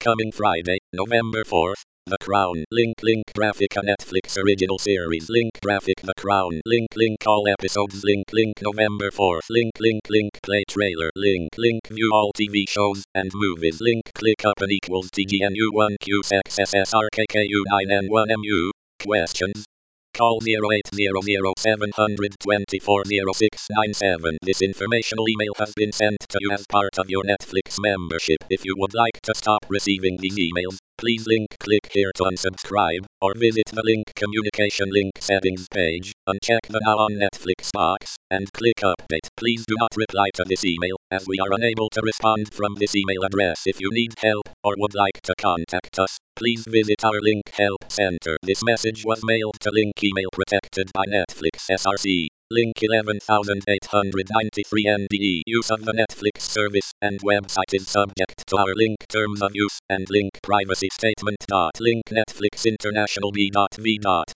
coming Friday, November 4th. The Crown. Link graphic a Netflix original series. Link graphic The Crown. Link all episodes. Link November 4th. Link play trailer. Link view all TV shows and movies. Link click up and equals TGNU1QSXSRKKU9N1MU. Questions? Call 0800-724-0697. This informational email has been sent to you as part of your Netflix membership. If you would like to stop receiving these emails, please click here to unsubscribe, or visit the link communication link settings page, uncheck the Now on Netflix box, and click update. Please do not reply to this email, as we are unable to respond from this email address. If you need help, or would like to contact us, please visit our Link Help Center. This message was mailed to Link email protected by Netflix SRC. Link 11893 NDE. Use of the Netflix service and website is subject to our Link terms of use and Link privacy statement. Link Netflix International B.V.